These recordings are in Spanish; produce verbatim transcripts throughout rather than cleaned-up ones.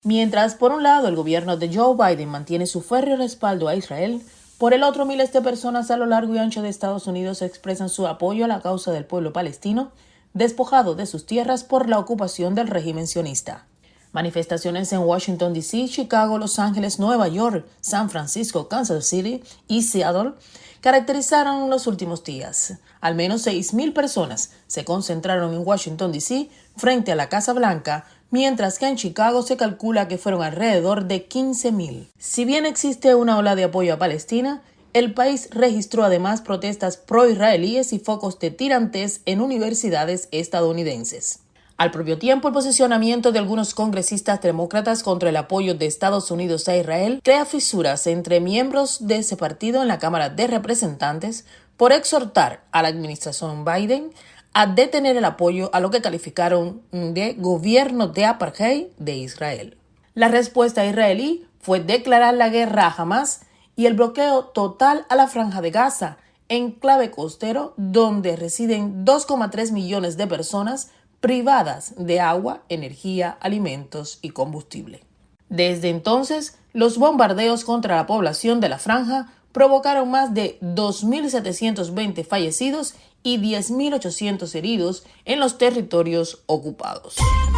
Mientras, por un lado, el gobierno de Joe Biden mantiene su férreo respaldo a Israel, por el otro, miles de personas a lo largo y ancho de Estados Unidos expresan su apoyo a la causa del pueblo palestino, despojado de sus tierras por la ocupación del régimen sionista. Manifestaciones en Washington, D C, Chicago, Los Ángeles, Nueva York, San Francisco, Kansas City y Seattle caracterizaron los últimos días. Al menos seis mil personas se concentraron en Washington, D C, frente a la Casa Blanca, mientras que en Chicago se calcula que fueron alrededor de quince mil. Si bien existe una ola de apoyo a Palestina, el país registró además protestas pro-israelíes y focos de tirantes en universidades estadounidenses. Al propio tiempo, el posicionamiento de algunos congresistas demócratas contra el apoyo de Estados Unidos a Israel crea fisuras entre miembros de ese partido en la Cámara de Representantes por exhortar a la administración Biden a detener el apoyo a lo que calificaron de gobierno de apartheid de Israel. La respuesta israelí fue declarar la guerra a Hamás y el bloqueo total a la Franja de Gaza, enclave costero donde residen dos coma tres millones de personas privadas de agua, energía, alimentos y combustible. Desde entonces, los bombardeos contra la población de la franja provocaron más de dos mil setecientos veinte fallecidos y diez mil ochocientos heridos en los territorios ocupados.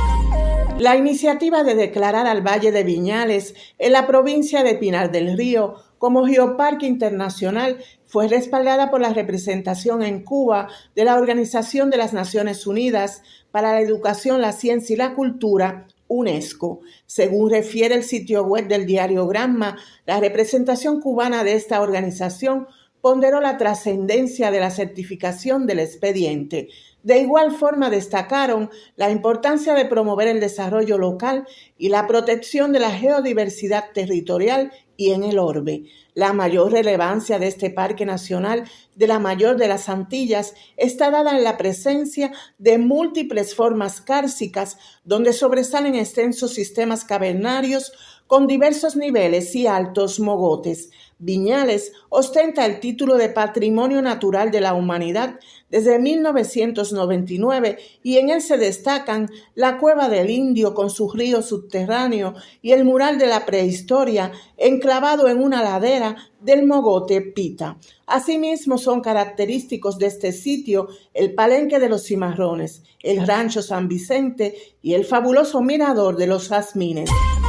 La iniciativa de declarar al Valle de Viñales en la provincia de Pinar del Río como Geoparque Internacional fue respaldada por la representación en Cuba de la Organización de las Naciones Unidas para la Educación, la Ciencia y la Cultura, UNESCO. Según refiere el sitio web del diario Granma, la representación cubana de esta organización ponderó la trascendencia de la certificación del expediente. De igual forma destacaron la importancia de promover el desarrollo local y la protección de la geodiversidad territorial y en el orbe. La mayor relevancia de este parque nacional de la mayor de las Antillas está dada en la presencia de múltiples formas kársticas donde sobresalen extensos sistemas cavernarios con diversos niveles y altos mogotes. Viñales ostenta el título de Patrimonio Natural de la Humanidad desde mil novecientos noventa y nueve y en él se destacan la Cueva del Indio con su río subterráneo y el mural de la prehistoria enclavado en una ladera del mogote Pita. Asimismo son característicos de este sitio el Palenque de los Cimarrones, el Rancho San Vicente y el fabuloso Mirador de los Jazmines.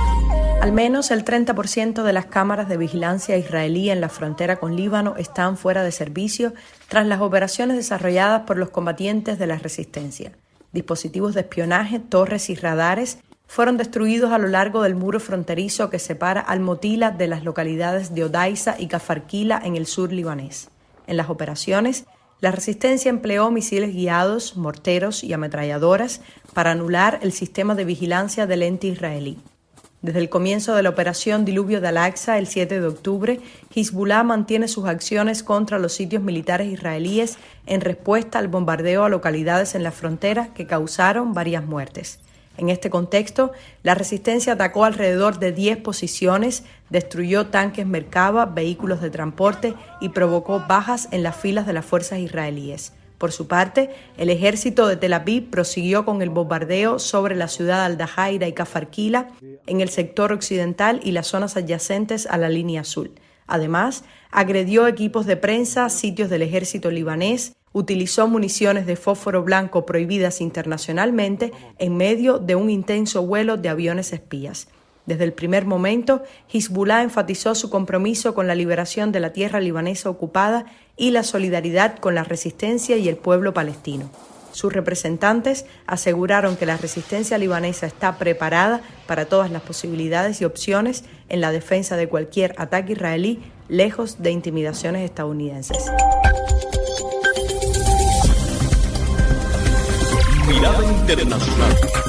Al menos el treinta por ciento de las cámaras de vigilancia israelí en la frontera con Líbano están fuera de servicio tras las operaciones desarrolladas por los combatientes de la resistencia. Dispositivos de espionaje, torres y radares fueron destruidos a lo largo del muro fronterizo que separa Al-Motila de las localidades de Odaiza y Kafarkila en el sur libanés. En las operaciones, la resistencia empleó misiles guiados, morteros y ametralladoras para anular el sistema de vigilancia del ente israelí. Desde el comienzo de la operación Diluvio de Al-Aqsa, el siete de octubre, Hezbollah mantiene sus acciones contra los sitios militares israelíes en respuesta al bombardeo a localidades en la frontera que causaron varias muertes. En este contexto, la resistencia atacó alrededor de diez posiciones, destruyó tanques Merkava, vehículos de transporte y provocó bajas en las filas de las fuerzas israelíes. Por su parte, el ejército de Tel Aviv prosiguió con el bombardeo sobre la ciudad de Al-Dahaira y Kafarkila en el sector occidental y las zonas adyacentes a la línea azul. Además, agredió equipos de prensa, sitios del ejército libanés, utilizó municiones de fósforo blanco prohibidas internacionalmente en medio de un intenso vuelo de aviones espías. Desde el primer momento, Hezbollah enfatizó su compromiso con la liberación de la tierra libanesa ocupada y la solidaridad con la resistencia y el pueblo palestino. Sus representantes aseguraron que la resistencia libanesa está preparada para todas las posibilidades y opciones en la defensa de cualquier ataque israelí, lejos de intimidaciones estadounidenses. Mirada Internacional.